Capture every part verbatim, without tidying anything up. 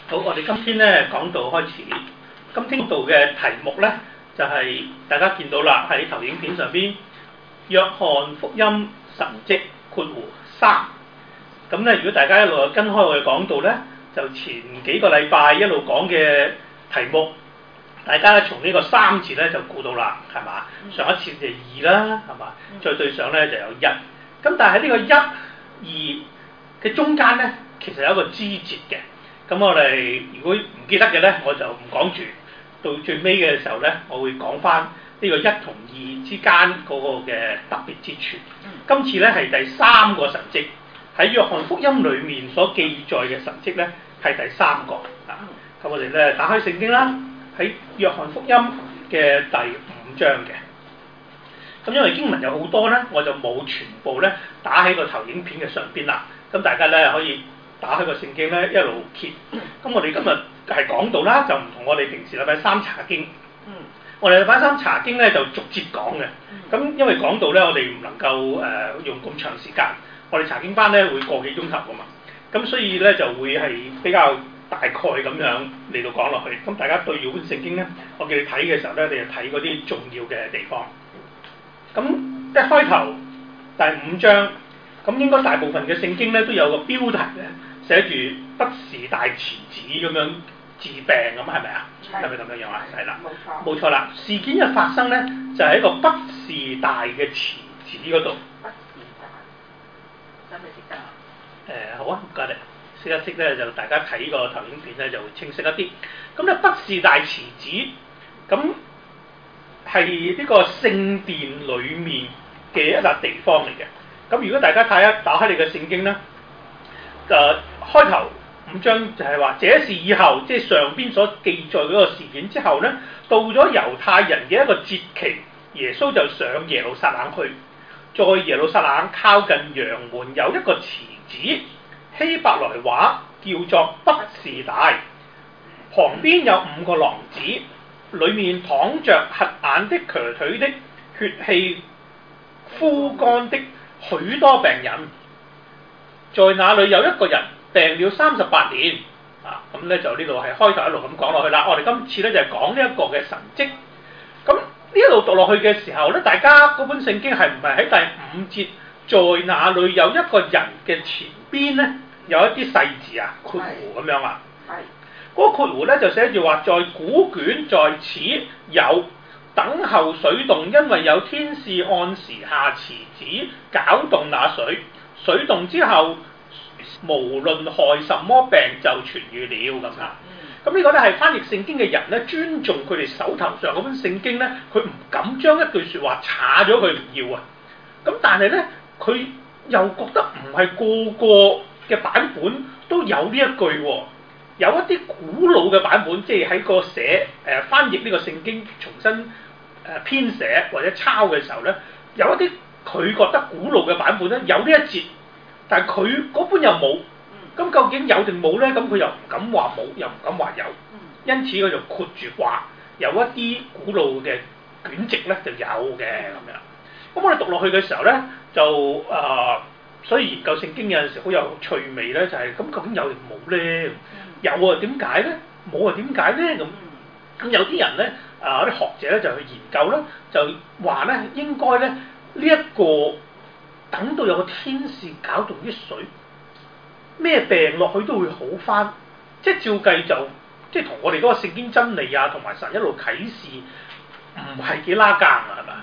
好，我哋今天咧講道開始。今天道嘅題目咧就係、是、大家見到啦，喺投影片上邊，約翰福音神蹟括弧三。咁咧，如果大家一路跟開我哋講道咧，就前幾個禮拜一路講嘅題目，大家咧從呢個三字咧就估到啦，係嘛？上一次就二啦，係嘛？再對上咧就有一。咁但係喺呢個一、二嘅中間咧，其實有一個枝節嘅。咁我哋如果唔記得嘅咧，我就唔講住。到最尾嘅時候咧，我會講翻呢個一同二之間嗰個嘅特別之處。今次咧係第三個神蹟，喺約翰福音裏面所記載嘅神蹟咧係第三個。啊，咁我哋咧打開聖經啦，喺約翰福音嘅第五章嘅。咁因為經文有好多咧，我就冇全部咧打喺個投影片嘅上邊啦。咁大家咧可以打開個聖經咧，一路揭。咁我哋今日係講到啦，就唔同我哋平時禮拜三查經。嗯。我哋禮拜三查經咧就逐節講嘅。咁、嗯、因為講到咧，我哋唔能夠誒、呃、用咁長時間。我哋查經班咧會個幾鐘頭噶嘛。咁所以咧就會係比較大概咁樣嚟到講落去。咁大家對住本聖經咧，我叫你睇嘅時候咧，你就睇嗰啲重要嘅地方。咁一開頭第五章，咁應該大部分嘅聖經咧都有個標題咧。寫住不是大池子咁樣治病咁，係咪啊？係咪咁樣樣啊？係啦，冇錯，冇錯啦。事件嘅發生咧，就喺、是、一個不是大嘅池子嗰度。不是大，使唔使識得？誒，好啊，唔該你。識一識咧，就大家睇個投影片咧就會清晰一啲。咁咧，不是大池子，咁係呢個聖殿裡面嘅一笪地方嚟嘅。咁如果大家睇一打開你嘅聖經咧，誒、呃、開頭五章就係話，這事以後，即係上邊所記載嗰個事件之後咧，到咗猶太人嘅一個節期，耶穌就上耶路撒冷去。在耶路撒冷靠近羊門有一個池子，希伯來話叫做不是大，旁邊有五個廊子，裡面躺着瞎眼的、瘸腿的、血氣枯乾的許多病人。在那裡有一個人病了三十八年，啊，咁咧就呢度係開頭一路咁講落去啦。我哋今次咧就係講呢一個嘅神蹟。咁呢一路讀落去嘅時候咧，大家嗰本聖經係唔係喺第五節，在那裡有一個人嘅前邊咧有一啲細字啊，括弧咁樣啊？係。嗰個括弧咧就寫住話，在古卷在此有等候水動，因為有天使按時下池子攪動那水。水動之後，無論害什麼病就痊癒了咁啊！咁呢個咧係翻譯聖經嘅人咧，尊重佢哋手頭上嗰本聖經咧，佢唔敢將一句説話查咗佢唔要啊！咁但係咧，佢又覺得唔係個個嘅版本都有呢一句喎，有一啲古老嘅版本，即係喺個寫誒、呃、翻譯呢個聖經重新誒、呃、編寫或者抄嘅時候咧，有一啲。佢覺得古老嘅版本咧有呢一節，但係佢嗰本又冇，咁究竟有定冇咧？咁佢又唔敢話冇，又唔敢話有，因此佢就括住話有一啲古老嘅卷籍咧就有嘅咁樣。咁我哋讀落去嘅時候咧，就誒、呃，所以研究聖經有陣時好有趣味咧，就係、是、咁究竟有定冇咧？有啊，點解咧？冇啊，點解咧？咁咁有啲人咧，啊啲學者咧就去研究啦，就話咧應該咧。呢一個等到有個天使攪動啲水，咩病落去都會好返，即係照計就即係同我哋嗰個聖經真理啊，同埋神一路啟示唔係幾拉更啊，係咪？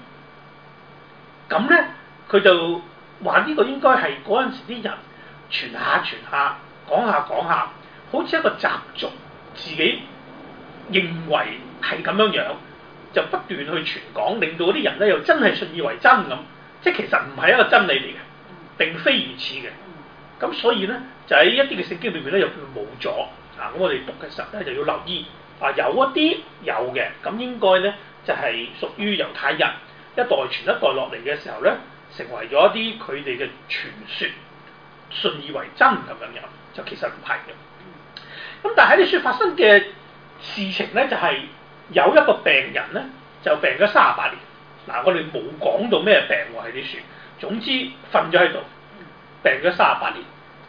咁咧佢就話呢個應該係嗰陣時啲人傳下傳下，講下講下，好似一個習俗，自己認為係咁樣樣。就不斷去傳講，令到嗰啲人咧又真係信以為真咁，即係其實唔係一個真理嚟嘅，並非如此嘅。咁所以咧就喺一啲嘅聖經裏面咧又叫冇咗啊！咁我哋讀嘅時候咧就要留意啊，有一啲有嘅，咁應該咧就係、是、屬於猶太人一代傳一代落嚟嘅時候咧，成為咗一啲佢哋嘅傳說，信以為真咁樣樣，就其實唔係嘅。咁但係喺啲説發生嘅事情咧，就係、是。有一個病人咧，就病咗三十八年。嗱，我哋冇講到咩病喎喺啲書。總之瞓咗喺度，病咗三十八年。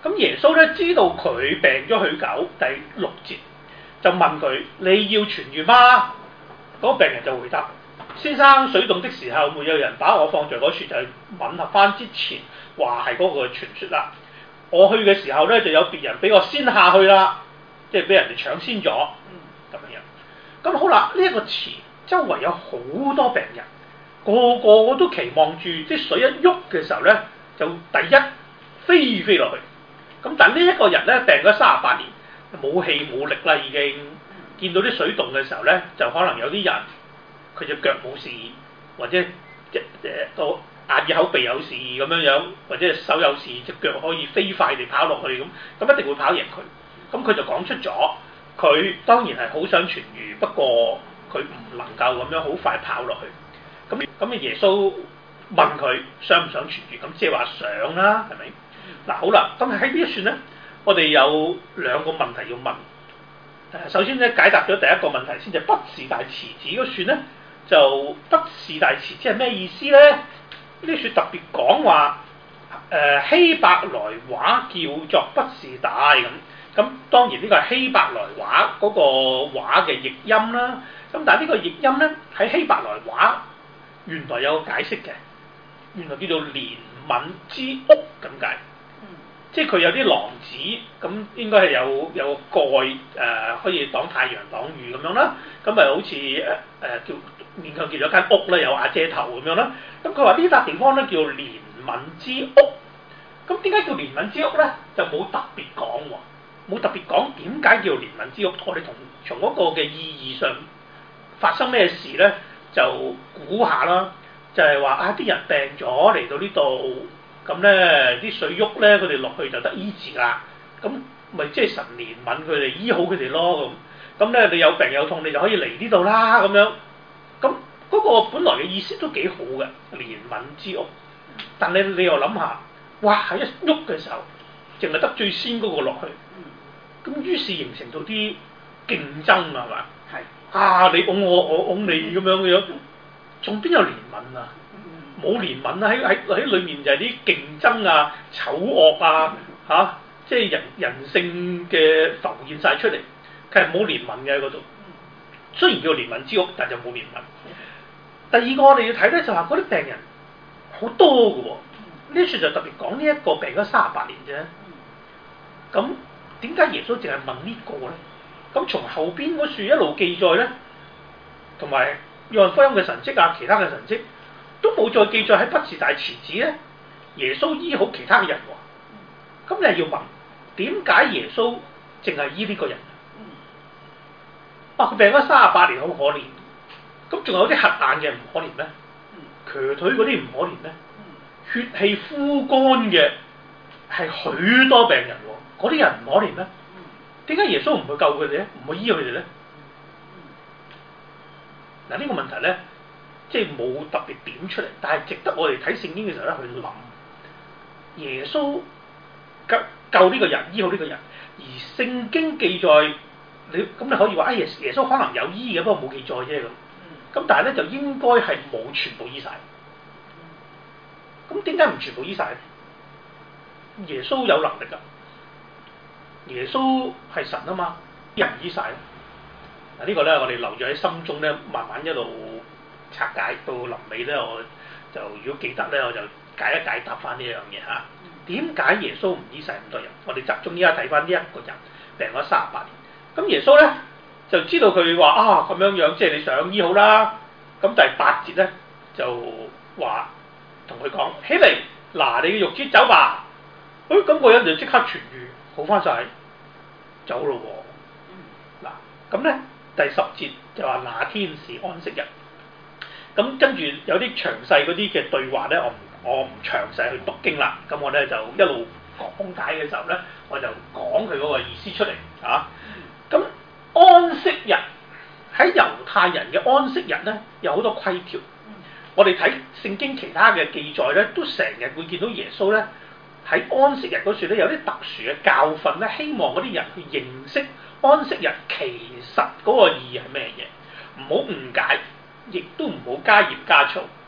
咁耶穌咧知道佢病咗許久，第六節就問佢：你要痊愈嗎？嗰、那個病人就回答：先生，水動的時候沒有人把我放在嗰處，就係吻合翻之前話係嗰個傳說啦。我去嘅時候咧，就有別人比我先下去啦，即係俾人哋搶先咗咁樣。咁好啦，呢、這、一個池周圍有好多病人，個個都期望住啲水一喐嘅時候咧，就第一飛飛落去。咁但係呢一個人咧病咗三十八年，冇氣冇力啦已經。見到啲水動嘅時候咧，就可能有啲人佢隻腳冇事，或者隻誒個眼耳口鼻有事咁樣樣，或者手有事，隻腳可以飛快地跑落去咁，咁一定會跑贏佢。咁佢就講出咗，佢當然係好想痊愈，不過佢唔能夠咁樣好快跑落去。咁咁耶穌問佢想唔想痊愈，咁即係話想啦，係咪？嗱好啦，咁喺呢一算咧，我哋有兩個問題要問。首先咧解答咗第一個問題先，就畢士大池子嗰算咧，就畢士大池子係咩意思咧？呢算特別講話誒希伯來話叫做畢士大咁，咁當然呢個係希伯來話嗰個話嘅譯音啦。咁但係呢個譯音咧喺希伯來話原來有個解釋嘅，原來叫做憐憫之屋咁解。即係佢有啲廊子，咁應該係有有個蓋誒、呃，可以擋太陽擋雨咁樣啦。咁咪好似誒誒叫勉強建咗間屋咧，有瓦遮頭咁樣啦。咁佢話呢笪地方咧叫憐憫之屋。咁點解叫憐憫之屋咧？就冇特別講喎，冇特別講點解叫憐憫之屋。我哋同從嗰個嘅意義上發生咩事咧，就估下啦。就係、是、話啊，啲人病咗嚟到呢度。咁咧啲水喐咧，佢哋落去就得醫治啦。咁咪即係神憐憫佢哋，醫好佢哋咯咁。咁咧你有病有痛，你就可以嚟呢度啦咁樣。咁嗰個本來嘅意思都幾好嘅，憐憫之屋。但你你又諗下，哇！喺一喐嘅時候，淨係得最先嗰個落去。咁於是形成到啲競爭啊，係嘛？係。啊！你擁我，我擁你咁樣嘅樣，仲邊有憐憫啊？冇憐憫啊！喺喺喺裏面就係啲競爭啊、醜惡啊嚇、啊，即係人人性嘅浮現晒出嚟。佢係冇憐憫嘅喺嗰度。雖然叫憐憫之屋，但就冇憐憫。第二個我哋要睇咧就話嗰啲病人好多嘅喎。呢處就特別講呢一個病咗三十八年啫。咁點解耶穌淨係問呢個咧？咁從後邊嗰處一路記載咧，同埋約翰福音嘅神蹟啊，其他嘅神蹟。都冇再記載喺畢士大池子咧，耶穌醫好其他嘅人喎。咁你係要問點解耶穌淨係醫呢個人？啊，佢病咗三十八年好可憐，咁仲有啲瞎眼嘅唔可憐咩？瘸腿嗰啲唔可憐咩？血氣枯乾嘅係許多病人喎，嗰啲人唔可憐咩？點解耶穌唔去救佢哋咧？唔去醫佢哋咧？嗱、這、呢個問題咧。即係冇特別點出嚟，但係值得我哋睇聖經嘅時候咧去諗。耶穌救救呢個人，醫好呢個人，而聖經記載你咁你可以話啊，耶耶穌可能有醫嘅，不過冇記載啫咁。咁但係咧就應該係冇全部醫晒。咁點解唔全部醫晒咧？耶穌有能力㗎，耶穌係神啊嘛，人醫晒。嗱、這個、呢個咧我哋留住喺心中咧，慢慢一路拆解到臨尾咧，我就如果記得咧，我就解一解答翻呢樣嘢嚇。點解耶穌唔醫晒咁多人？我哋集中依家睇翻呢一個人病咗三十八年。咁耶穌咧就知道佢話啊咁樣樣，即係你想醫好啦。咁第八節咧就話同佢講起嚟，嗱你嘅褥子走吧。誒咁個人就即刻痊愈，好翻晒，走咯喎。嗱咁咧第十節就話那天是安息日。咁跟住有啲詳細嗰啲嘅對話咧，我唔我唔詳細去讀經啦。咁我咧就一路講解嘅時候咧，我就講佢嗰個意思出嚟啊。咁安息日喺猶太人嘅安息日咧，有好多規條。我哋睇聖經其他嘅記載咧，都成日會見到耶穌咧喺安息日嗰處咧有啲特殊嘅教訓咧，希望嗰啲人去認識安息日其實嗰個意義係咩嘢，唔好誤解。亦都唔好加鹽加醋，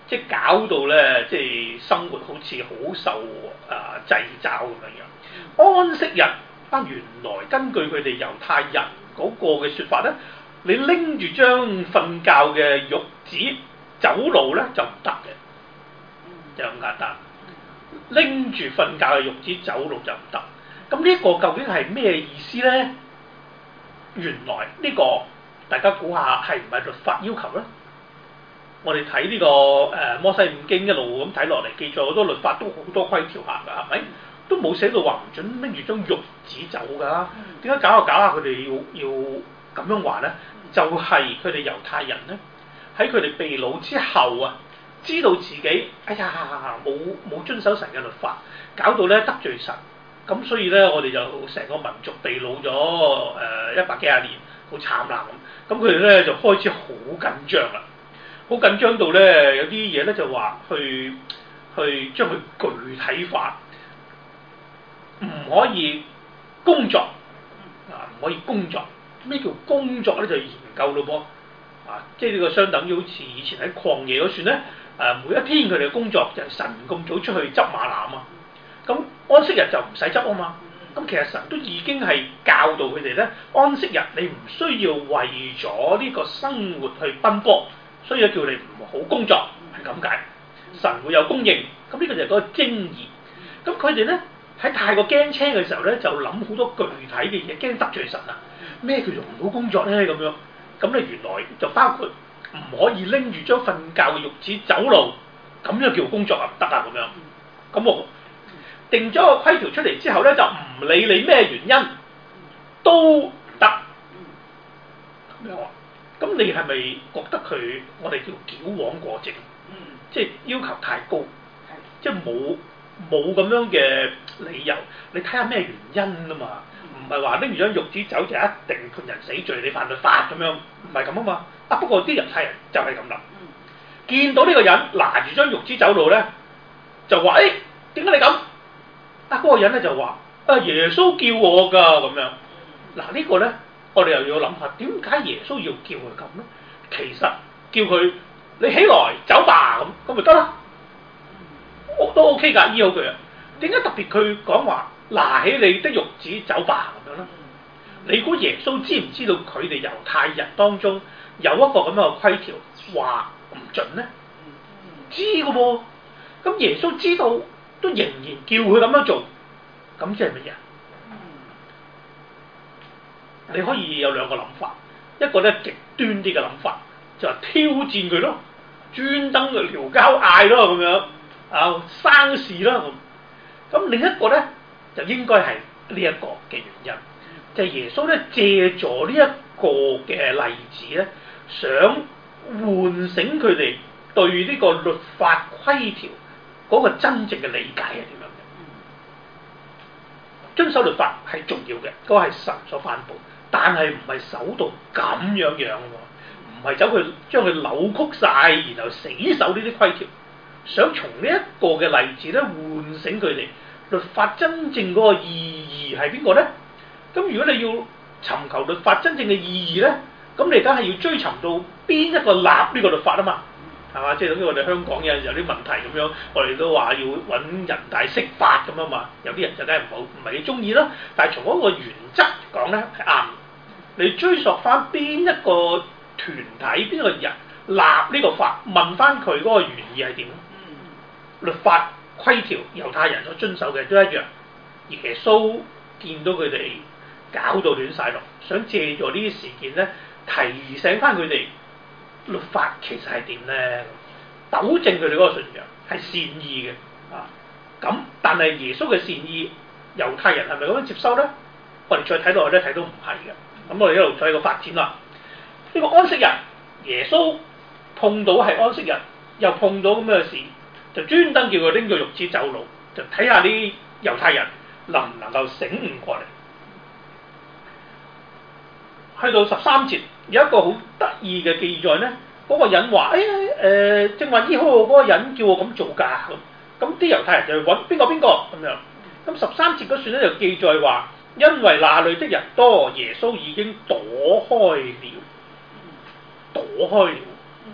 即係搞到咧，即係生活好似好受啊掣肘咁樣樣。安息日啊，原來根據佢哋猶太人嗰個嘅説法咧，你拎住張瞓覺嘅褥子走路咧就唔得嘅，就咁簡單。拎住瞓覺嘅褥子走路就唔得。咁呢個究竟係咩意思咧？原來呢個大家估下係唔係律法要求咧？我哋睇呢個誒摩西五經一路咁睇落嚟，記載好多律法都好多規條下㗎，係咪？都冇寫到話唔準拎住張褥子走㗎。點解搞下搞下佢哋要要咁樣話咧？就係佢哋猶太人咧，喺佢哋被擄之後啊，知道自己哎呀冇冇遵守神嘅律法，搞到咧得罪神。咁所以咧，我哋就成個民族被擄咗誒一百幾廿年，好慘啦咁。咁佢哋咧就開始好緊張啦，好緊張到咧有啲嘢咧就話去去將佢具體化，唔可以工作啊，唔可以工作。咩叫工作咧？就研究咯噃啊，即係呢個相等於好似以前喺曠野嗰時咧，誒每一天佢哋嘅工作就係神咁早出去執馬拿啊嘛。咁安息日就唔使執啊嘛，咁其實神都已經係教導佢哋咧，安息日你唔需要為咗呢個生活去奔波，所以叫你唔好工作，係咁解。神會有供應，咁呢個就係嗰個精義。咁佢哋咧喺太過驚青嘅時候咧，就諗好多具體嘅嘢，驚得罪神啊！咩叫做唔好工作咧？咁樣咁咧原來就包括唔可以拎住張瞓覺嘅褥子走路，咁樣叫工作啊唔得啊咁樣。咁我定咗個規條出嚟之後咧，就唔理你咩原因都唔得咁樣啊！咁你係咪覺得佢我哋叫矯枉過正？即係要求太高，即係冇冇咁樣嘅理由。你睇下咩原因啊嘛？唔係話拎住張褥子走就一定判人死罪，你犯律法咁樣，唔係咁啊嘛。啊不過啲猶太人就係咁諗，見到呢個人拿住張褥子走路咧，就話：誒點解你咁？啊！嗰、那個人咧就話：啊耶穌叫我㗎咁樣。嗱、這個、呢個咧，我哋又要諗下點解耶穌要叫佢咁咧？其實叫佢你起來走吧咁，咁咪得啦，都 OK 㗎，醫好佢啊。點解特別佢講話拿起你的褥子走吧咁樣咧？你估耶穌知唔知道佢哋猶太人當中有一個咁樣嘅規條話唔準咧？知㗎噃。咁耶穌知道，都仍然叫佢咁樣做，咁即係乜嘢？你可以有兩個諗法，一個咧極端啲嘅諗法，就係挑戰佢咯，專登去撩交嗌咯咁樣，啊生事啦咁。咁另一個咧就應該係呢一個嘅原因，就係、是、耶穌咧借助呢一個嘅例子咧，想喚醒佢哋對呢個律法規條嗰個真正嘅理解係點樣嘅？遵守律法係重要嘅，嗰、那個係神所頒布，但係唔係守到咁樣樣喎，唔係走去將佢扭曲晒，然後死守呢啲規條。想從呢一個嘅例子咧，喚醒佢哋律法真正嗰個意義係邊個咧？咁如果你要尋求律法真正嘅意義咧，咁你梗係要追尋到邊一個立呢個律法啊嘛？係嘛？即係等於我哋香港有陣時有啲問題咁樣，我哋都話要揾人大釋法咁啊嘛。有啲人就梗係唔好唔係幾中意啦。但係從嗰個原則講咧係啱。你追溯翻邊一個團體、邊個人立呢個法，問翻佢嗰個原意係點？律法規條猶太人所遵守嘅都一樣。耶穌見到佢哋搞到亂晒龍，想借助呢啲事件咧提醒翻佢哋。律法其實係點咧？糾正佢哋嗰個信仰係善意嘅啊！咁但係耶穌嘅善意，猶太人係咪咁樣接收咧？我哋再睇落去咧，睇到唔係嘅。咁我哋一路再個發展啦。呢、這個安息日，耶穌碰到係安息日，又碰到咁嘅事，就專登叫佢拎個褥子走路，就睇下啲猶太人能唔能夠醒悟過嚟。去到十三節有一個好得意嘅記載咧，嗰、那個人話：哎呀誒，正話醫好我嗰個人叫我咁做㗎咁。咁啲猶太人就去揾邊個邊個咁樣。咁十三節嗰段咧就記載話，因為那裏的人多，耶穌已經躲開了，躲開了。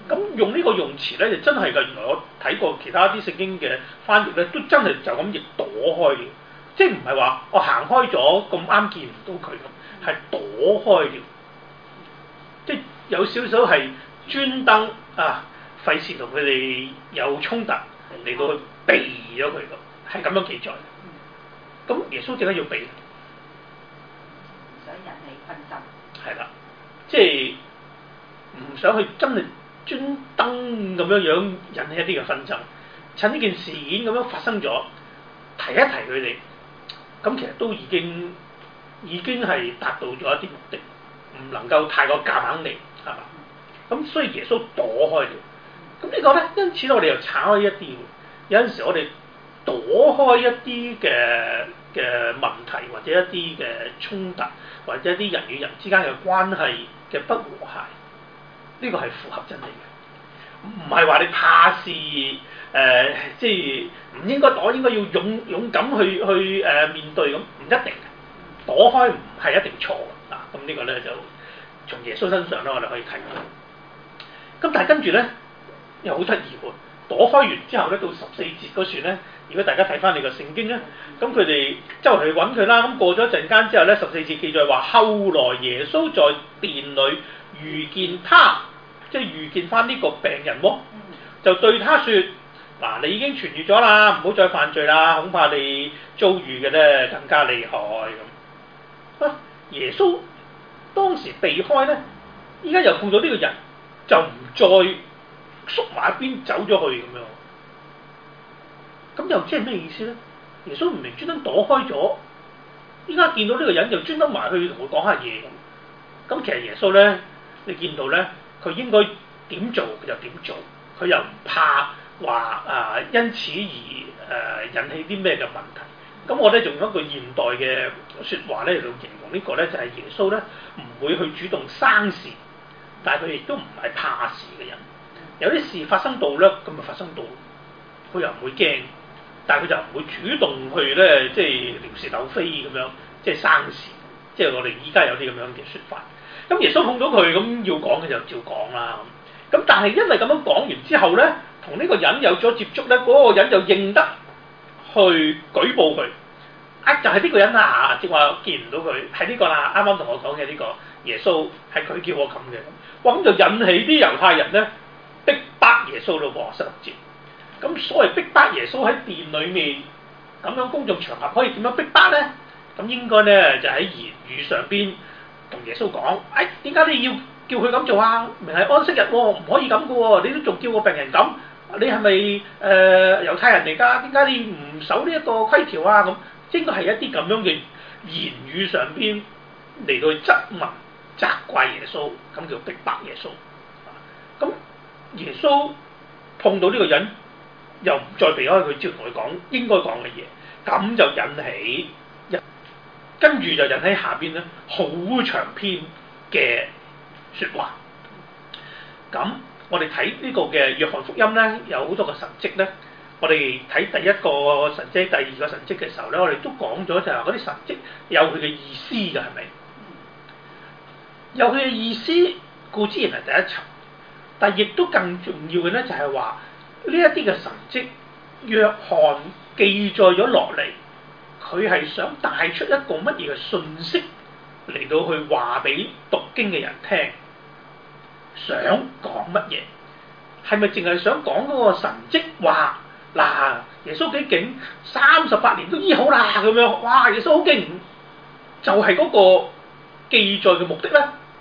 咁用呢個用詞咧，就真係㗎。原來我睇過其他啲聖經嘅翻譯咧，都真係就咁譯躲開了，即係唔係話我行開咗咁啱見唔到佢咁，係躲開了，即係有少少係專登啊，費事同佢哋有衝突嚟到去避咗佢咁，係咁樣記載。咁耶穌點解要避咧？ 想引起紛爭。係啦，即係唔想去真係專登咁樣樣引起一啲嘅紛爭，趁呢件事件咁樣發生咗，提一提佢哋，咁其實都已經已經係達到咗一啲目的，唔能夠太過夾硬嚟，係嘛？咁所以耶穌躲開了。咁呢個咧，因此我哋又拆開一啲，有陣時我哋躲開一啲嘅嘅問題，或者一啲嘅衝突，或者一啲人與人之間嘅關係嘅不和諧，呢個係符合真理嘅，唔係話你怕事誒、呃，即係唔應該躲，應該要勇勇敢去去誒、呃、面對咁，唔一定嘅，躲開唔係一定錯嘅嗱。咁呢個咧就從耶穌身上咧，我哋可以睇到。咁但係跟住咧又好得意喎，躲開完之後咧，到十四節嗰處咧，如果大家睇翻你個聖經咧，咁佢哋周圍去揾佢啦。咁過咗一陣間之後咧，十四節記載話，後來耶穌在殿裏遇見他，即係遇見翻呢個病人喎，就對他説：嗱，你已經痊愈咗啦，唔好再犯罪啦，恐怕你遭遇嘅咧更加厲害咁。啊，耶穌當時避開咧，依家又碰到呢個人，就唔再縮埋一邊走咗去咁樣。咁又即係咩意思咧？耶穌唔明專登躲開咗，依家見到呢個人又專登埋去同佢講下嘢咁。咁其實耶穌咧，你見到咧，佢應該點做佢就點做，佢又唔怕話啊、呃，因此而誒、呃、引起啲咩嘅問題。咁我咧仲用一個現代嘅説話咧嚟到形容呢個咧，就係、是、耶穌咧唔會去主動生事，但係佢亦都唔係怕事嘅人。有啲事發生到咧，咁咪發生到，佢又唔會驚，但係佢就唔會主動去咧，即係撩是鬥非咁樣，即係生事。即係我哋依家有啲咁樣嘅説法。咁耶穌碰到佢，咁要講嘅就照講啦。咁但係因為咁樣講完之後咧，同呢個人有咗接觸咧，嗰、那個人就認得去舉報佢。啊，就係、是、呢個人啊，正話見唔到佢，係呢個啦。啱啱同我講嘅呢個耶穌係佢叫我咁嘅。哇，咁就引起啲猶太人咧逼迫耶穌咯喎，十六節。咁所謂逼迫耶穌喺殿裏面咁樣公眾場合可以點樣逼迫咧？咁應該咧就喺言語上邊同耶穌講：哎，點解你要叫佢咁做啊？明係安息日喎，唔可以咁嘅喎，你都仲叫個病人咁，你係咪誒猶太人嚟㗎？點解你唔守呢一個規條啊？咁應該係一啲咁樣嘅言語上邊嚟到質問、責怪耶穌，咁叫逼迫耶穌。咁耶穌碰到呢個人，又唔再避開佢，照同佢講應該講嘅嘢，咁就引起。跟住就引起下邊咧好長篇嘅説話。咁我哋睇呢個嘅約翰福音咧，有好多個神蹟咧。我哋睇第一個神蹟、第二個神蹟嘅時候咧，我哋都講咗就係嗰啲神蹟有佢嘅意思㗎，係咪？有佢嘅意思，固之然係第一層，但係亦都更重要嘅咧，就係話呢一啲嘅神蹟，約翰記載咗落嚟。佢係想帶出一個乜嘢嘅訊息嚟到去話俾讀經嘅人聽，想講乜嘢？係咪淨係想講嗰個神蹟話嗱，耶穌幾勁，三十八年都醫好啦咁樣，哇！耶穌好勁，就係、是、嗰個記載嘅目的咧？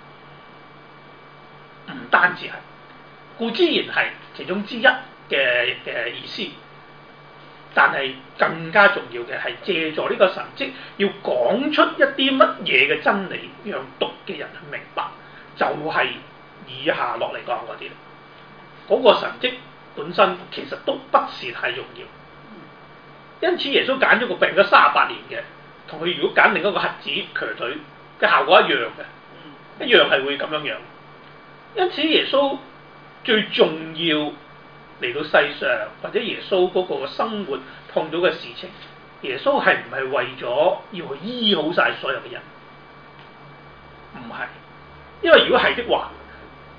唔單止係，固之然係其中之一嘅嘅意思。但係更加重要嘅係借助呢個神蹟，要講出一啲乜嘢嘅真理，讓讀嘅人去明白，就係、是、以下落嚟講嗰啲。嗰、那個神蹟本身其實都不是太重要，因此耶穌揀咗個病咗三十八年嘅，同佢如果揀另一個瞎子瘸腿嘅效果一樣嘅，一樣係會咁樣樣。因此耶穌最重要。嚟到世上或者耶穌嗰個生活碰到嘅事情，耶穌係唔係為咗要去醫好晒所有嘅人？唔係，因為如果係的話，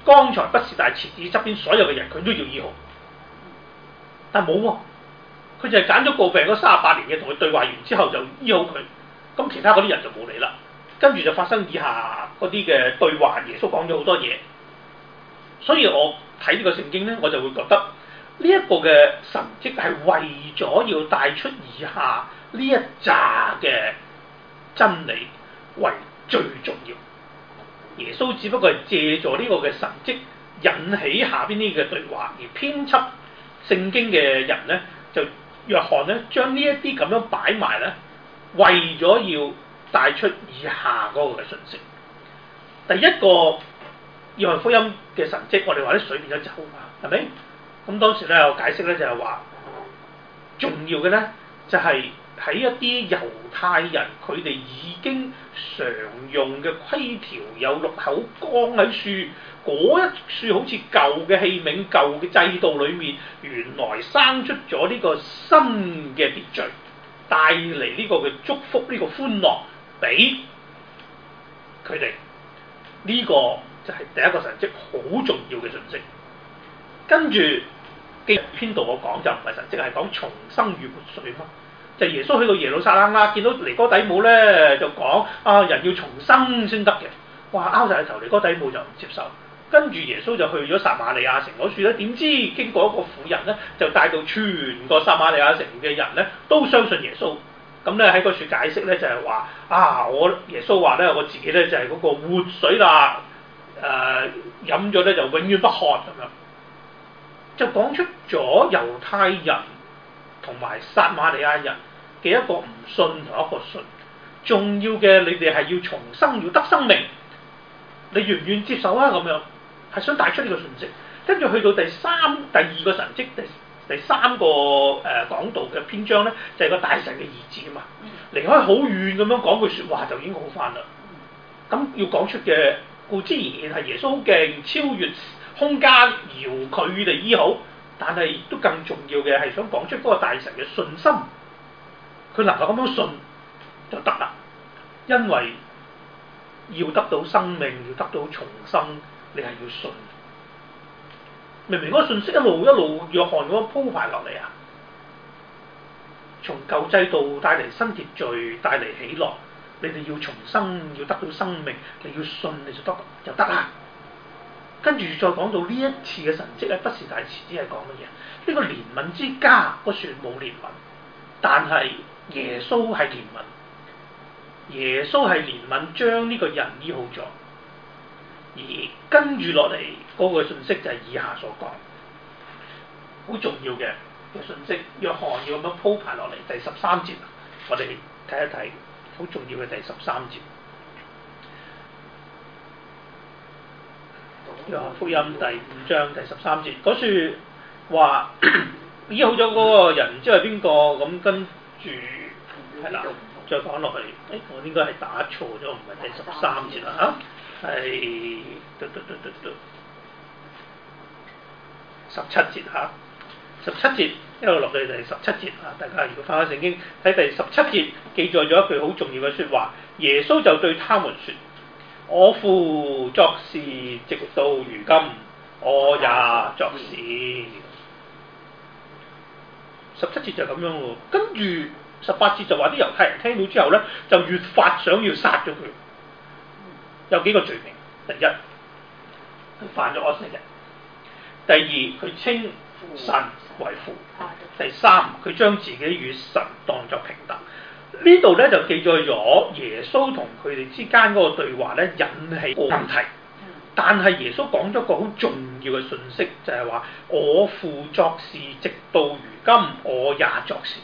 剛才不是大池子側邊所有嘅人佢都要醫好，但冇喎，佢就係揀咗個病嗰三十八年嘅同佢對話完之後就醫好佢，咁其他嗰啲人就冇理啦。跟住就發生以下嗰啲嘅對話，耶穌講咗好多嘢，所以我睇呢個聖經咧，我就會覺得呢一個嘅神蹟係為咗要帶出以下呢一紮嘅真理為最重要。耶穌只不過係借助呢個嘅神蹟引起下邊呢個嘅對話，而編輯聖經嘅人咧，就約翰咧將呢一啲咁樣擺埋咧，為咗要帶出以下嗰個嘅信息。第一個約翰福音嘅神蹟，我哋話啲水變咗酒嘛，係咪？咁當時咧有解釋咧就係話，重要嘅咧就係、是、喺一啲猶太人佢哋已經常用嘅規條，有六口缸喺樹，嗰一樹好似舊嘅器皿、舊嘅制度裏面，原來生出咗呢個新嘅秩序，帶嚟呢個嘅祝福、呢、這個歡樂俾佢哋。呢、這個就係第一個神蹟，好重要嘅信息。跟住記編度我講就唔係神蹟，係講重生與活水嘛。就係、耶穌去到耶路撒冷啦，見到尼哥底母咧就講啊，人要重生先得嘅。哇，拗晒頭，尼哥底母就唔接受。跟住耶穌就去咗撒瑪利亞城嗰處咧，點知經過一個婦人咧，就帶到全個撒瑪利亞城嘅人咧都相信耶穌。咁咧喺嗰處解釋咧就係話啊，我耶穌話咧我自己咧就係嗰個活水啦，誒飲咗咧就永遠不渴咁樣，就講出咗猶太人同埋撒瑪利亞人嘅一個唔信同一個信。重要嘅你哋係要重生，要得生命，你願唔願意接受啊？咁樣係想帶出呢個信息。跟住去到第三第二個神蹟，第第三個誒、呃、講道嘅篇章咧，就係、是、個大神嘅兒子啊嘛，離開好遠咁樣講句説話就已經好翻啦。咁要講出嘅固之然係耶穌好勁，超越空間，遙距地醫好，但係都更重要嘅係想講出嗰個大神嘅信心，佢能夠咁樣信就得啦。因為要得到生命，要得到重生，你係要信。明明嗰個信息一路一路約翰咁樣鋪排落嚟啊，從舊制度帶嚟新秩序，帶嚟喜樂。你哋要重生，要得到生命，你要信你就得就得啦。跟住再講到呢一次嘅神蹟咧，不是大池子係講乜嘢？呢、這個憐憫之家嗰算冇憐憫，但係耶穌係憐憫，耶穌係憐憫將呢個人醫好咗。而跟住落嚟嗰個信息就係以下所講，好重要嘅嘅信息。約翰要咁樣鋪排落嚟，第十三節，我哋睇一睇，好重要嘅第十三節。約翰福音第五章第十三節，嗰處話醫好咗嗰個人，唔知係邊個？咁跟住係啦，再講落去，誒，我應該係打錯咗，唔係第十三節啦嚇。係嘟嘟嘟嘟嘟十七節嚇，十七節一路落去第十七節啊！大家如果翻開聖經睇第十七節，記載咗一句好重要嘅説話，耶穌就對他們説：我父作事直到如今，我也作事。十七節就咁樣喎，跟住十八節就話啲猶太人聽到之後咧，就越發想要殺咗佢。有幾個罪名，第一，佢犯咗安息日；第二，佢稱神為父；第三，佢將自己與神當作平等。呢度咧就記載咗耶穌同佢哋之間嗰個對話咧，引起問題。但係耶穌講咗個好重要嘅信息，就係話我父作事直到如今，我也作事。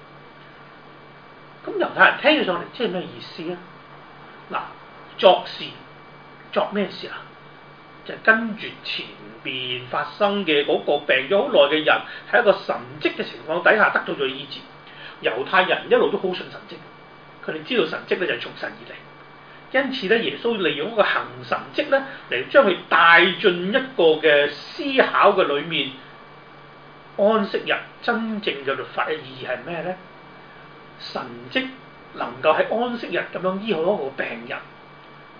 咁猶太人聽起上嚟，即係咩意思啊？嗱。作事作咩事啊？就係、跟住前邊發生嘅嗰個病咗好耐嘅人，喺一個神蹟嘅情況底下得到咗醫治。猶太人一路都好信神蹟，佢哋知道神蹟咧就係從神而嚟，因此咧耶穌利用一個行神蹟咧嚟將佢帶進一個嘅思考嘅裏面。安息日真正嘅律法嘅意義係咩咧？神蹟能夠喺安息日咁樣醫好一個病人。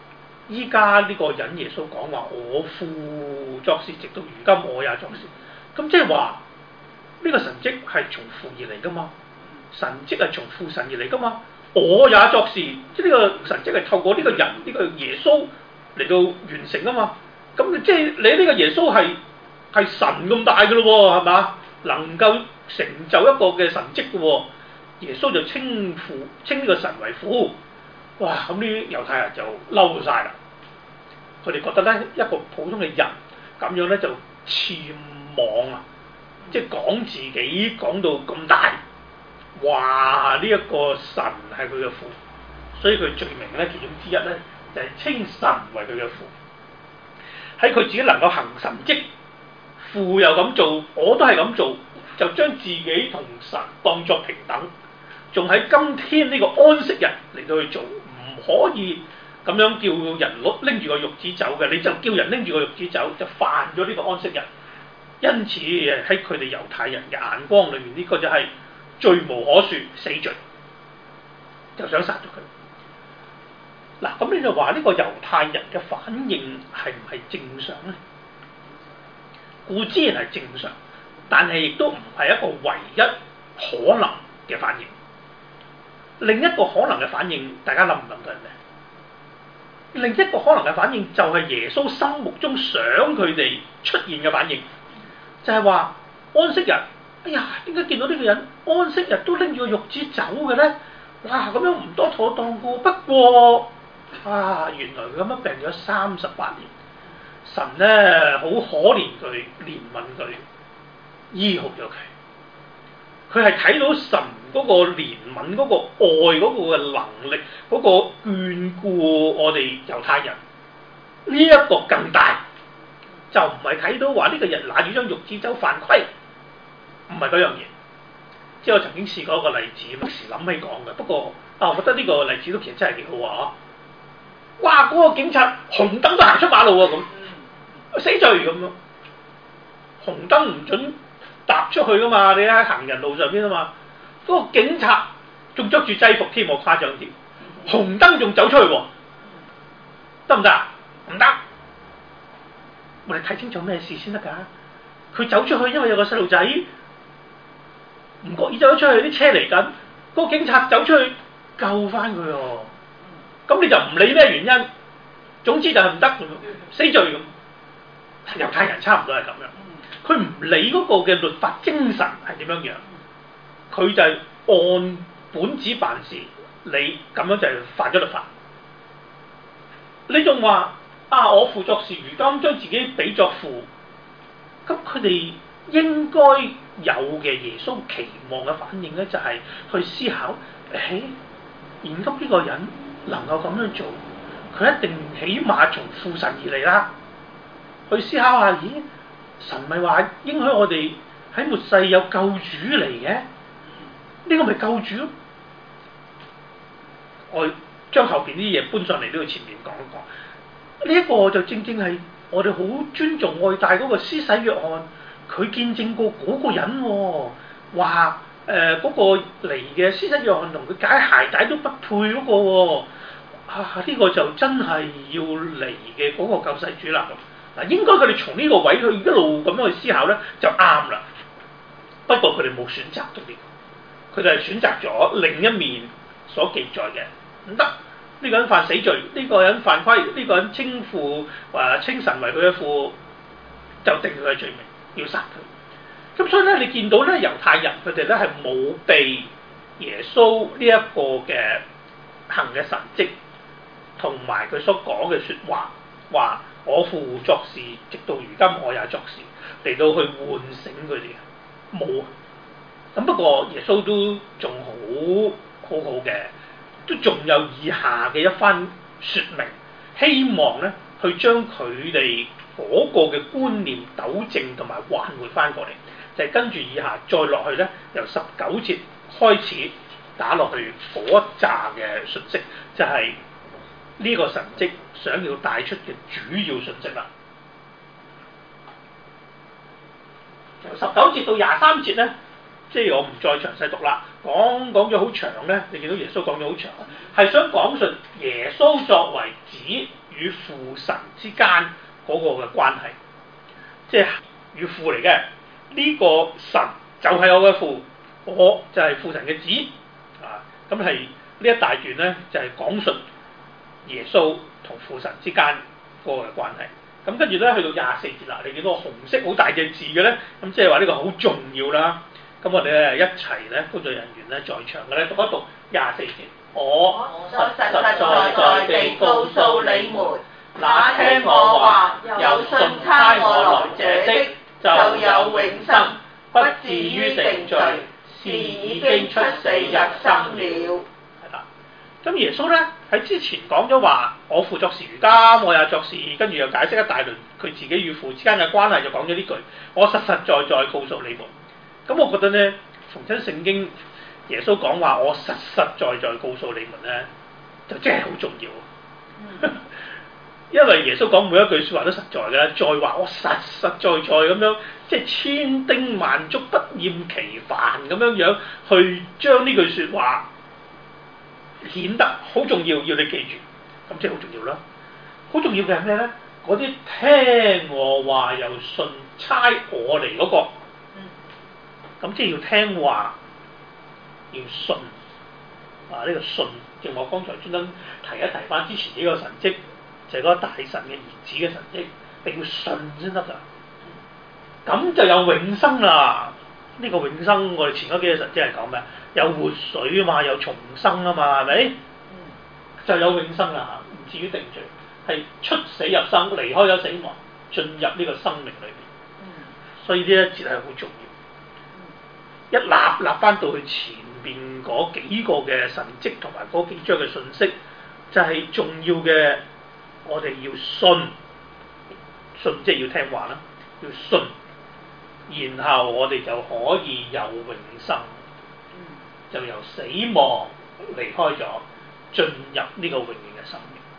依家呢個人耶穌講話，我父作事，直到如今我也作事。咁即係話呢個神蹟係從父而嚟噶嘛？神蹟係從父神而嚟噶嘛？我也作事，即係呢個神蹟係透過呢個人呢、呢個耶穌嚟到完成噶嘛？咁即係你呢個耶穌係係神咁大噶咯喎，係嘛？能夠成就一個嘅神蹟嘅喎，耶穌就稱父稱呢個神為父。哇！咁呢啲猶太人就嬲晒啦，佢哋覺得咧一個普通嘅人咁樣咧就僭妄啊，即係講自己講到咁大，話呢一個神係佢嘅父，所以佢罪名咧其中之一咧就係、是、稱神為佢嘅父。喺佢自己能夠行神蹟，父又咁做，我都係咁做，就將自己同神當作平等，仲喺今天呢個安息日嚟到去做。唔可以咁樣叫人拎住個褥子走嘅，你就叫人拎住個褥子走，就犯咗呢個安息日。因此喺佢哋猶太人嘅眼光裏面，呢、這個就係罪無可恕，死罪，就想殺咗佢。嗱，咁你就話呢個猶太人嘅反應係唔係正常咧？固之然係正常，但係亦都唔係一個唯一可能嘅反應。另一個可能嘅反應，大家諗唔諗到係咩？另一個可能嘅反應就係耶穌心目中想佢哋出現嘅反應，就係話安息日，哎呀，點解見到呢個人安息日都拎住個褥子走嘅咧？哇，咁樣唔多妥當嘅。不過啊，原來佢咁樣病咗三十八年，神咧好可憐佢，憐憫佢，醫好咗佢。佢係睇到神嗰個憐憫、嗰個愛、嗰個嘅能力、嗰個眷顧我哋猶太人，呢一個更大，就唔係睇到話呢個人拿住張褥子走犯規，唔係嗰樣嘢。即係我曾經試過一個例子，即時諗起講嘅。不過啊，我覺得呢個例子都其實真係幾好啊！哇，嗰個警察紅燈都行出馬路啊，咁死罪咁樣，紅燈唔準踏出去噶嘛，你喺行人路上邊啊嘛，嗰、那個警察仲着住制服添，我誇張啲，紅燈仲走出去喎，得唔得啊？唔得，我哋睇清楚咩事先得㗎。佢走出去，因為有個細路仔唔覺意走咗出去，啲車嚟緊，嗰、那個警察走出去救翻佢喎。咁你就唔理咩原因，總之就係唔得，死罪咁。猶太人差唔多係咁樣。佢唔理嗰個嘅律法精神係點樣樣，佢就係按本子辦事，你咁樣就係犯咗律法。你仲話啊，我父作事如今，將自己比作父，咁佢哋應該有嘅耶穌期望嘅反應咧，就係、是、去思考，誒，現今呢個人能夠咁樣做，佢一定起碼從父神而嚟啦。去思考下，咦？神咪話應許我哋喺末世有救主嚟嘅，呢、這個咪救主咯。我將後邊啲嘢搬上嚟呢個前面講一講，呢、這、一個就正正係我哋好尊重愛戴嗰個施洗約翰，佢見證過嗰個人喎、哦，話誒嗰個嚟嘅施洗約翰同佢解鞋帶都不配嗰個喎、哦，啊呢、這個就真係要嚟嘅嗰個救世主啦。嗱，應該佢哋從呢個位去一路咁樣去思考咧，就啱啦。不過佢哋冇選擇到呢個，佢哋係選擇咗另一面所記載嘅，唔得，呢個人犯死罪，呢個人犯規，呢個人稱父或稱神為佢嘅父，就定佢嘅罪名，要殺佢。咁所以咧，你見到咧猶太人佢哋咧係冇被耶穌呢一個嘅行嘅神蹟，同埋佢所講嘅説話，話我父作事，直到如今我也作事，嚟到去喚醒佢哋嘅，冇啊。咁不過耶穌都仲好好好嘅，都仲有以下嘅一番説明，希望咧去將佢哋嗰個嘅觀念糾正同埋挽回翻過嚟，就係、是、跟住以下再落去咧，由十九節開始打落去嗰一紮嘅訊息，就係、是。呢個神蹟想要帶出嘅主要訊息啦，由十九節到廿三節咧，即係我唔再詳細讀啦，講講咗好長咧，你見到耶穌講咗好長，係想講述耶穌作為子與父神之間嗰個嘅關係，即係與父嚟嘅。呢、這個神就係我嘅父，我就係父神嘅子啊。咁係呢一大段咧，就係、是、講述耶穌同父神之間嗰個嘅關係。咁跟住咧去到廿四節啦，你見到個紅色好大隻字嘅咧，咁即係話呢個好重要啦。咁我哋咧一齊咧工作人員咧在場嘅咧讀一讀廿四節。我實實在在地告訴你們，那聽我話又信差我來者的，就有永生，不至於定罪，是已經出死入生了。 係啦。咁耶穌咧喺之前講咗話，我父作事如今，我也作事，跟住又解釋一大輪佢自己與父之間嘅關係，就講咗呢句：我實實在在告訴你們。咁我覺得咧，逢親聖經耶穌講話，我實實在在告訴你們咧，就真係好重要。嗯、因為耶穌講每一句説話都實在嘅，再話我實實在在咁樣，即係千叮萬囑不厭其煩咁樣樣去將呢句説話顯得好重要，要你記住，咁即係好重要啦。好重要嘅係咩咧？嗰啲聽我話又信差我嚟嗰、那個，咁、嗯、即係要聽話，要信啊！呢、這個信，正我剛才專登提一提翻之前呢個神蹟，就係、是、嗰個大神嘅兒子嘅神蹟，一定要信先得㗎。咁就有永生啦！呢、這個永生，我哋前嗰幾個神蹟係講咩？有活水啊嘛，有重生啊嘛，係咪？嗯、就有永生啦，唔至於定罪，係出死入生，離開咗死亡，進入呢個生命裏邊。嗯、所以呢一節係好重要。一立立翻到去前邊嗰幾個嘅神蹟同埋嗰幾章嘅信息，就係、是、重要嘅。我哋要信，信即係要聽話啦，要信，然後我哋就可以有永生。就由死亡離開咗，進入呢個永遠嘅生命。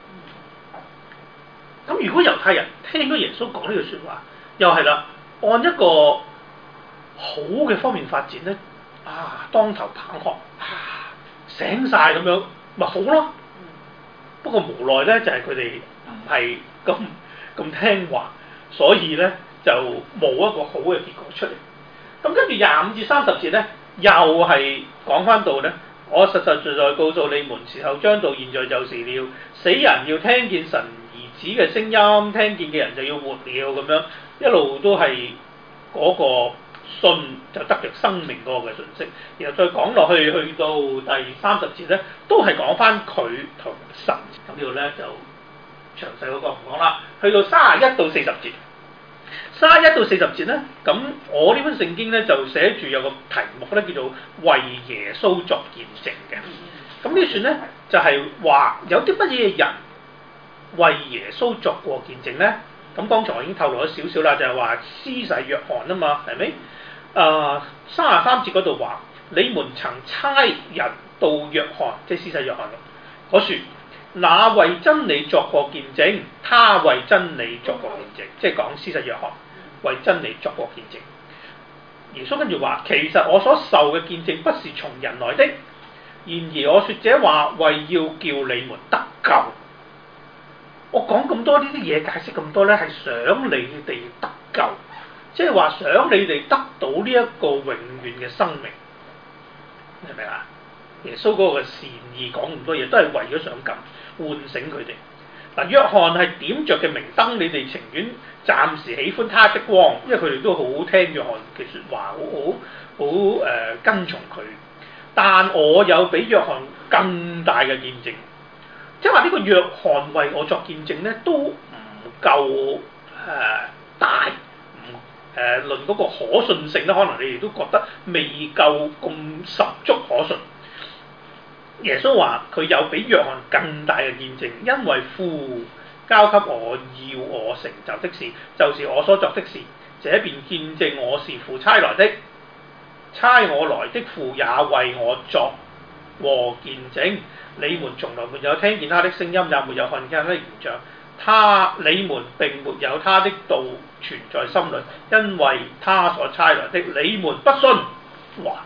咁如果猶太人聽到耶穌講呢句説話，又係啦，按一個好嘅方面發展咧，啊，當頭棒喝，啊，醒晒咁樣，咪好咯。不過無奈咧，就係佢哋唔係咁咁聽話，所以咧就冇一個好嘅結果出嚟。咁跟住廿五至三十節咧。又係講翻到咧，我實實在在告訴你們，時候將到，現在就是了。死人要聽見神兒子嘅聲音，聽見嘅人就要活了，咁樣一路都係嗰個信就得着生命嗰個嘅信息。然後再講落去，去到第三十節咧，都係講翻佢同神。咁呢度咧就詳細嗰個唔講啦。去到三十一到四十節。三十一到四十節咧，咁我呢本聖經咧就寫住有個題目咧，叫做為耶穌作見證嘅。咁呢段咧就係、是、話有啲乜嘢人為耶穌作過見證咧？咁剛才我已經透露咗少少啦，就係話施洗約翰啊嘛，係咪？啊，三十三節嗰度話，你們曾差人到約翰，即係施洗約翰嗰説，那為真理作過見證，他為真理作過見證，即係講施洗約翰。為真理作過見證，耶穌跟住話：其實我所受嘅見證不是從人來的，然而我說這話為要叫你們得救。我講咁多呢啲嘢，解釋咁多咧，係想你哋得救，即係話想你哋得到呢一個永遠嘅生命，明唔明啊？耶穌嗰個善意講咁多嘢，都係為咗想咁喚醒佢哋。嗱，約翰係點着嘅明燈，你哋情願暫時喜歡他的光，因為佢哋都好聽約翰嘅説話，好好好誒跟從佢。但我有比約翰更大嘅見證，即係話呢個約翰為我作見證咧，都唔夠誒、呃、大，唔誒論嗰個可信性咧，可能你哋都覺得未夠咁十足可信。耶穌話佢有比約翰更大嘅見證，因為父交給我要我成就的事，就是我所作的事，這便見證我是父差來的。差我來的父也為我作和見證。你們從來沒有聽見他的聲音，也沒有看見他的形象。他你們並沒有他的道存在心裏，因為他所差來的，你們不信。哇！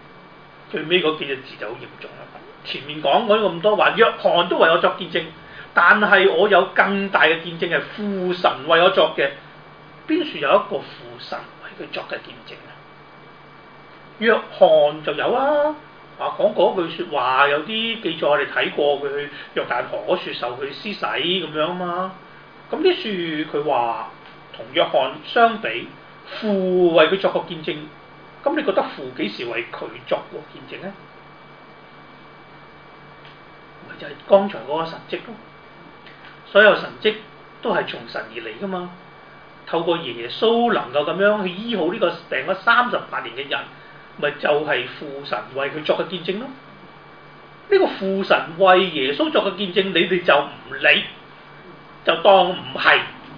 最尾嗰幾隻字就好嚴重啦。前面講嗰咁多話，約翰都為我作見證， 但係我有更大嘅見證係父神為我作嘅，邊處有一個父神為佢作嘅見證啊？約翰就有啊，啊講嗰句説話，有啲記載我哋睇過，佢去約旦河嗰處受佢施洗咁樣啊嘛。咁呢處佢話同約翰相比，父為佢作個見證，咁你覺得父幾時為佢作過見證咧？咪就係剛才嗰個神蹟咯。所有神蹟都係從神而嚟噶嘛。透過耶穌能夠咁樣去醫好呢個病咗三十八年嘅人，咪就係父神為佢作嘅見證咯。呢個父神為耶穌作嘅見證，你哋就唔理，就當唔係。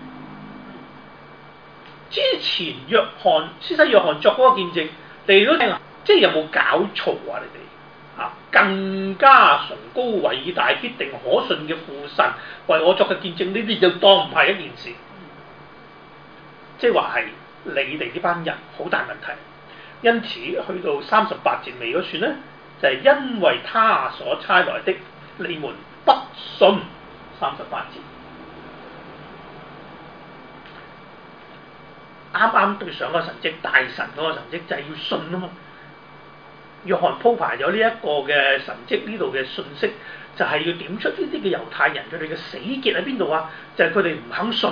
之前約翰施洗約翰作嗰個見證，你哋都聽啊，即係有冇搞錯啊？你哋啊，更加崇高偉大必定可信嘅父神為我作嘅見證，你哋就當唔係一件事。即係話係你哋呢班人好大問題。因此去到三十八節尾嗰處咧，就係、是、因為他所差來的，你們不信。三十八節啱啱對上個神蹟，大神嗰個神蹟就係要信啊嘛。約翰鋪排咗呢一個嘅神蹟，呢度嘅信息就係要點出呢啲嘅猶太人佢哋嘅死結喺邊度啊？就係佢哋唔肯信，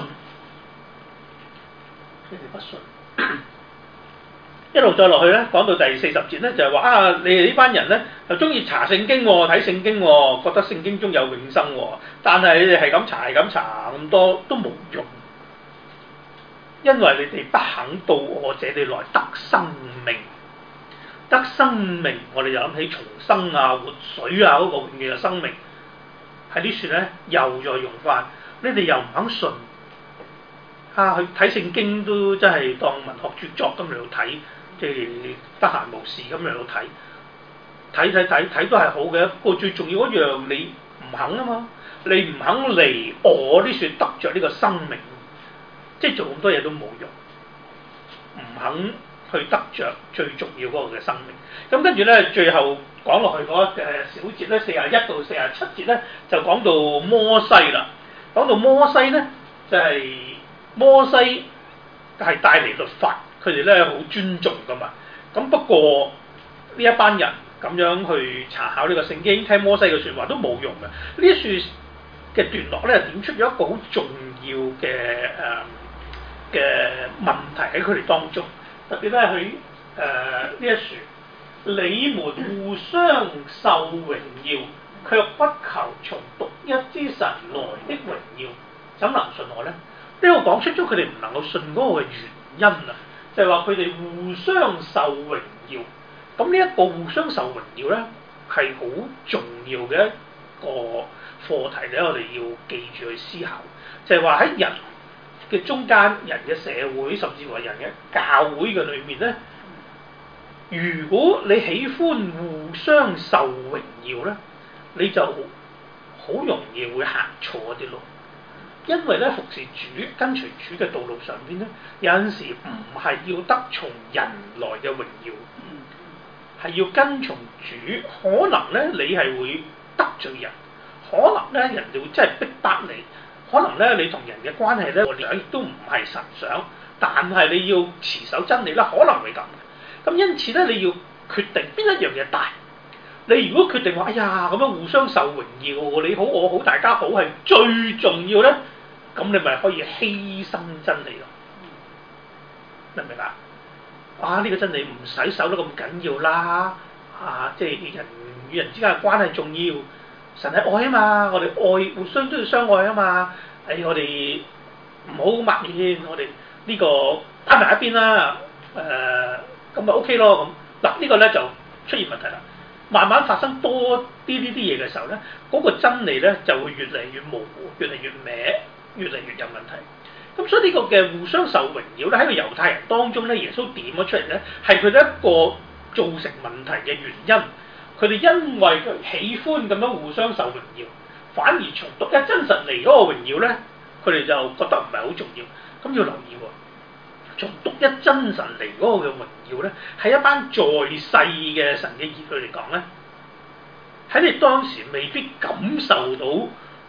佢哋不信。一路再落去咧，講到第四十節咧，就係話啊，你哋呢班人咧就中意查聖經喎，睇聖經喎，覺得聖經中有永生喎，但係你哋係咁查係咁查咁多都冇用，因為你哋不肯到我這裡來得生命。得生命，我哋就諗起重生啊、活水啊嗰、那個永遠嘅生命。喺呢處咧又再用翻，你哋又唔肯信啊，去睇聖經都真係當文學著作咁嚟到睇。即係得閒無事咁嚟到睇，睇睇睇睇都係好嘅。不過最重要一樣，你唔肯啊嘛，你唔肯嚟我呢處得着呢個生命，即係做咁多嘢都冇用，唔肯去得着最重要嗰個嘅生命。咁跟住咧，最後講落去嗰嘅小節咧，四十一到四十七節咧，就講到摩西啦。講到摩西咧，就係、是、摩西係帶嚟律法。佢哋咧好尊重噶嘛，咁不過呢一班人咁樣去查考呢個聖經，聽摩西嘅説話都冇用嘅。呢一處嘅段落咧，點出咗一個好重要嘅誒嘅問題喺佢哋當中，特別咧佢誒呢一處，你們互相受榮耀，卻不求從獨一之神來的榮耀，怎能信我咧？呢、這個講出咗佢哋唔能夠信嗰個嘅原因啊！就係話佢哋互相受榮耀，咁呢一個互相受榮耀咧係好重要嘅一個課題咧，我哋要記住去思考。就係話喺人嘅中間、人嘅社會，甚至乎人嘅教會嘅裏面咧，如果你喜歡互相受榮耀咧，你就好容易會行錯啲路。因為咧服侍主、跟隨主嘅道路上邊咧，有陣時唔係要得從人來嘅榮耀，係要跟從主。可能咧你係會得罪人，可能咧人哋會真係逼迫你，可能咧你同人嘅關係咧，我哋亦都唔係神想，但係你要持守真理啦，可能會咁。咁因此咧，你要決定邊一樣嘢大。你如果決定話，哎呀咁樣互相受榮耀，你好我好大家好係最重要咧，咁你咪可以犧牲真理咯，明唔明啊？啊呢個真理唔使守得咁緊要啦，啊即係人與人之間嘅關係重要，神係愛啊嘛，我哋愛互相都要相愛啊嘛，誒我哋唔好抹面，我哋呢個攤埋一邊啦，誒咁咪 OK 咯咁。嗱呢個咧就出現問題啦。慢慢發生多啲呢啲嘢嘅時候咧，嗰、那個真理咧就會越嚟越模糊，越嚟越歪，越嚟越有問題。咁所以呢個嘅互相受榮耀咧，喺個猶太人當中咧，耶穌點咗出嚟咧，係佢哋一個造成問題嘅原因。佢哋因為佢喜歡咁樣互相受榮耀，反而從獨一真實嚟嗰個榮耀咧，佢哋就覺得唔係好重要。咁要留意喎。從獨一真神嚟嗰個嘅榮耀咧，喺一班在世嘅神嘅兒女嚟講咧，喺你當時未必感受到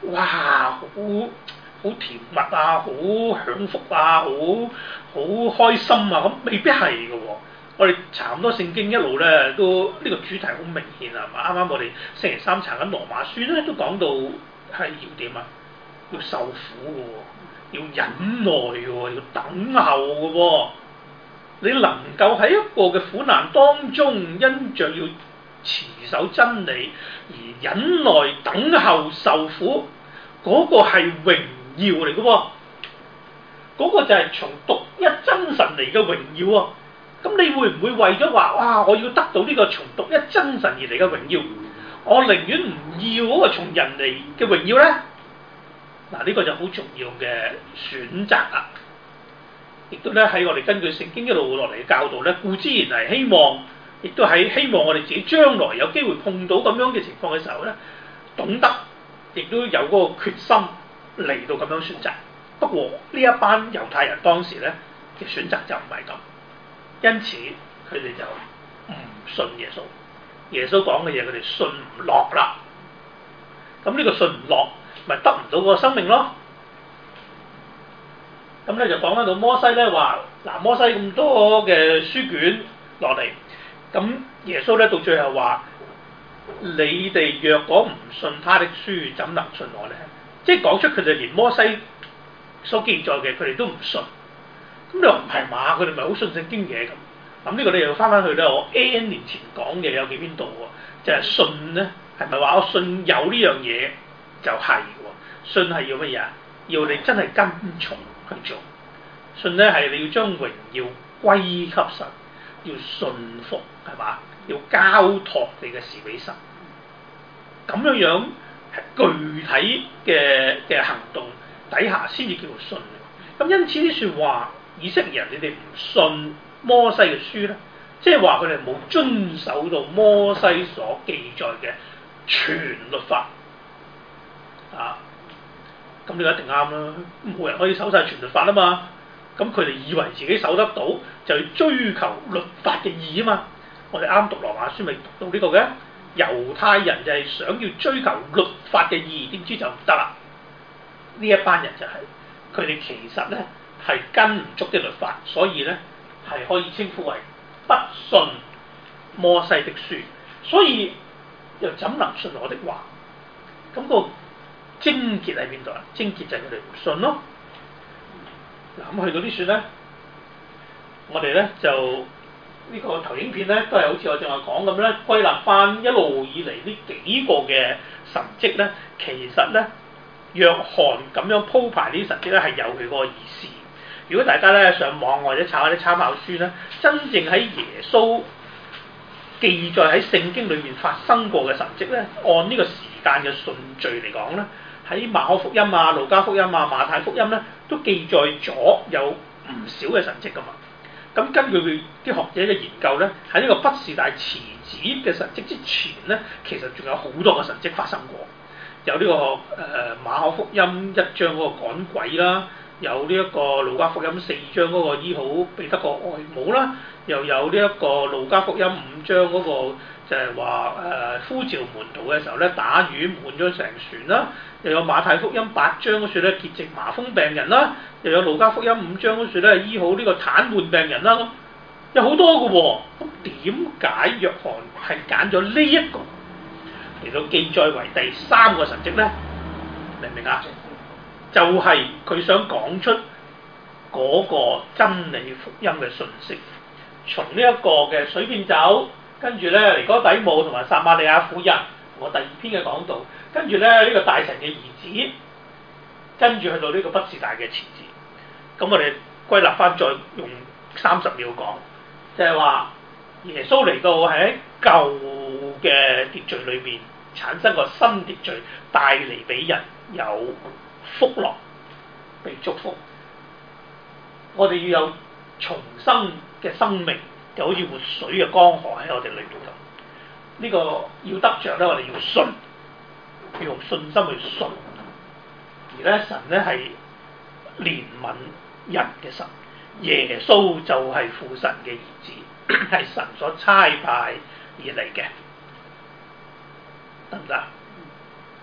哇好好甜蜜啊，好享福啊，好好開心啊，咁未必係嘅喎。我哋查咁多聖經一路咧都呢、這個主題好明顯啊，係嘛？啱啱我哋星期三查緊羅馬書咧都講到係要點啊？要受苦嘅喎，要忍耐嘅喎，要等候嘅喎。你能夠喺一個嘅苦難當中，因着要持守真理而忍耐等候受苦，嗰、那個係榮耀嚟嘅喎。嗰、那個就係從獨一真神嚟嘅榮耀啊！咁你會唔會為咗話哇，我要得到呢個從獨一真神而嚟嘅榮耀，我寧願唔要嗰個從人嚟嘅榮耀咧？嗱，呢個就好重要嘅選擇啊！亦都咧喺我哋根據聖經一路落嚟嘅教導咧，固之然係希望，亦都係希望我哋自己將來有機會碰到咁樣嘅情況嘅時候咧，懂得亦都有嗰個決心嚟到咁樣選擇。不過呢一班猶太人當時咧嘅選擇就唔係咁。因此佢哋就唔信耶穌，耶穌講嘅嘢佢哋信唔落啦。咁呢個信唔落，咪得唔到個生命咯。咁咧就講翻到摩西咧話，嗱，摩西咁多嘅書卷落嚟，咁耶穌咧到最後話：你哋若果唔信他的書，怎能信我咧？即係講出佢哋連摩西所記載嘅，佢哋都唔信。咁你話唔係嘛？佢哋咪好信聖經嘅咁。咁呢個你又翻翻去咧，我 N 年前講嘅有幾邊度喎？就係、是、信咧，係咪話我信有呢樣嘢就係喎？信係要乜嘢啊？要你真係跟從去做。信咧係你要將榮耀歸給神，要信服係嘛？要交託你嘅事俾神。咁樣樣具體嘅嘅行動底下先至叫做信。咁因此啲説話。以色列人，你哋唔信摩西嘅書咧，即係話佢哋冇遵守到摩西所記載嘅全律法啊！咁呢個一定啱啦，冇人可以守晒全律法啊嘛。咁佢哋以為自己守得到，就要追求律法嘅義啊嘛。我哋啱讀羅馬書咪讀到呢個嘅，猶太人就係想要追求律法嘅義，點知就唔得啦。呢一班人就係佢哋其實咧。係跟唔足啲律法，所以咧係可以稱呼為不信摩西的書，所以又怎能信我的話？咁、那個癥結喺邊度啊？癥結就係佢哋唔信咯。嗱，咁去到呢處咧，我哋咧就呢、這個投影片咧都係好似我正話講咁咧，歸納翻一路以嚟呢幾個嘅神蹟咧，其實咧約翰咁樣鋪排呢啲神蹟咧係有佢嗰個意思。如果大家咧上網或者查下啲參考書咧，真正喺耶穌記載喺聖經裏面發生過嘅神蹟咧，按呢個時間嘅順序嚟講咧，喺馬可福音啊、路加福音啊、馬太福音咧，都記載咗有唔少嘅神蹟噶嘛。咁根據佢啲學者嘅研究咧，喺呢個畢士大池子嘅神蹟之前咧，其實仲有好多個神蹟發生過。有呢、這個誒、呃、馬可福音一章嗰個趕鬼啦。有呢一個路加福音四章嗰個醫好彼得個外母啦，又有呢一個路加福音五章嗰個就係話誒呼召門徒嘅時候咧打魚滿咗成船啦，又有馬太福音八章嗰處咧潔淨麻風病人啦，又有路加福音五章嗰處咧醫好呢個癱瘓病人啦，咁有好多嘅喎。咁點解約翰係揀咗呢一個嚟到記載為第三個神蹟咧？明唔明啊？就係佢想講出嗰個真理福音嘅訊息，從呢一個嘅水變酒，跟住咧尼哥底母同埋撒瑪利亞婦人，我第二篇嘅講道，跟住咧呢、這個大臣嘅兒子，跟住去到呢個畢士大嘅池子。咁我哋歸納翻，再用三十秒講，就係、是、話耶穌嚟到喺舊嘅秩序裏邊產生個新秩序，帶嚟俾人有福樂，被祝福。我哋要有重生嘅生命，就好似活水嘅江河喺我哋裏邊咁。呢、這個要得着咧，我哋要信，要用信心去信。而咧神咧係憐憫人嘅神，耶穌就係父神嘅兒子，係神所差派而嚟嘅，得唔得？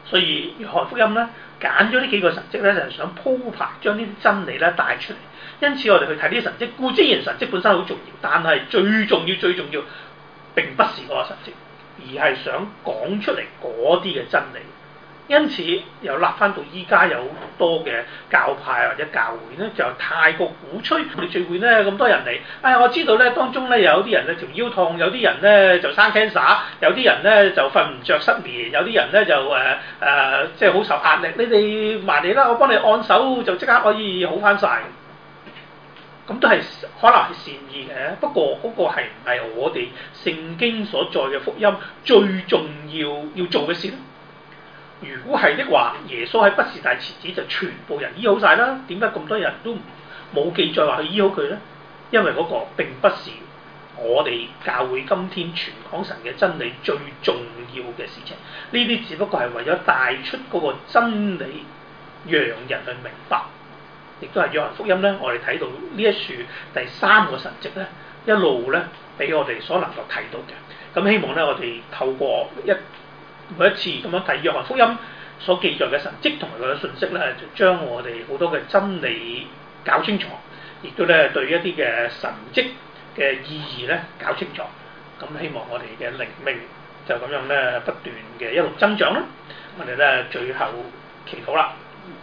所以約翰福音咧揀咗呢幾個神蹟咧，就係、是、想鋪排將呢啲真理咧帶出嚟。因此我哋去睇呢啲神蹟，固然神蹟本身好重要，但係最重要最重要並不是嗰個神蹟，而係想講出嚟嗰啲嘅真理。因此又立翻到依家有好多嘅教派或者教會咧，就太過鼓吹我哋聚會咧咁多人嚟。哎，我知道咧當中咧有啲人咧條腰痛，有啲人咧就生 cancer，有啲人咧就瞓唔着失眠，有啲人咧就誒誒即係好受壓力。你哋埋嚟啦，我幫你按手就即刻可以好翻晒。咁都係可能係善意嘅，不過嗰個係唔係我哋聖經所在嘅福音最重要要做嘅事咧？如果係的話，耶穌喺畢士大池子就全部人醫好晒啦。點解咁多人都冇記載話去醫好佢咧？因為嗰個並不是我哋教會今天傳講神嘅真理最重要嘅事情。呢啲只不過係為咗帶出嗰個真理，讓人去明白。亦都係約翰福音咧，我哋睇到呢一處第三個神蹟咧，一路咧俾我哋所能夠睇到嘅。咁希望咧，我哋透過一每一次咁樣睇約翰福音所記載嘅神蹟同埋佢嘅信息咧，就將我哋好多嘅真理搞清楚，亦都咧對一啲嘅神蹟嘅意義咧搞清楚。咁希望我哋嘅靈命就咁樣咧不斷嘅一路增長啦。我哋咧最後祈禱啦。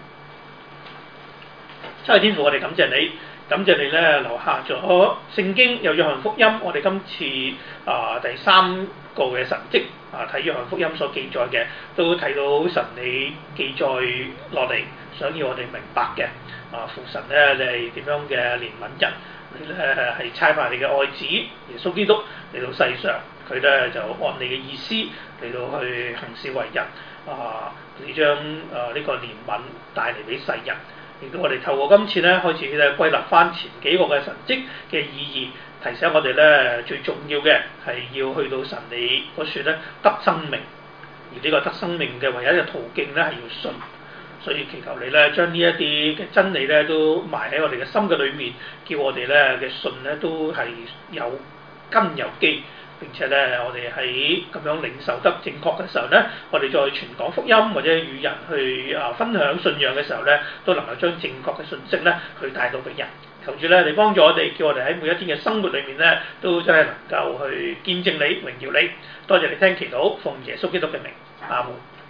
真係天父，我哋感謝你，感謝你咧留下咗聖經有約翰福音，我哋今次啊、呃、第三個嘅神蹟啊睇約翰福音所記載嘅，都睇到神你記載落嚟，想要我哋明白嘅啊父神咧你係點樣嘅憐憫人，你咧係差派你嘅愛子耶穌基督嚟到世上，佢咧就按你嘅意思嚟到去行事為人啊，你將啊呢個憐憫帶嚟俾世人。亦都我哋透過今次咧開始咧歸納翻前幾個嘅神蹟嘅意義，提醒我哋咧最重要嘅係要去到神你嗰處咧得生命，而呢個得生命嘅唯一嘅途徑咧係要信，所以祈求你咧將呢一啲嘅真理咧都埋喺我哋嘅心嘅裏面，叫我哋咧嘅信咧都係有根有基。並且咧，我哋喺咁樣領受得正確嘅時候咧，我哋再傳講福音或者與人去啊分享信仰嘅時候咧，都能夠將正確嘅信息咧去帶到俾人。求主咧，你幫助我哋，叫我哋喺每一天嘅生活裏面咧，都真係能夠去見證你、榮耀你。多謝你聽祈禱，奉耶穌基督嘅名，阿門。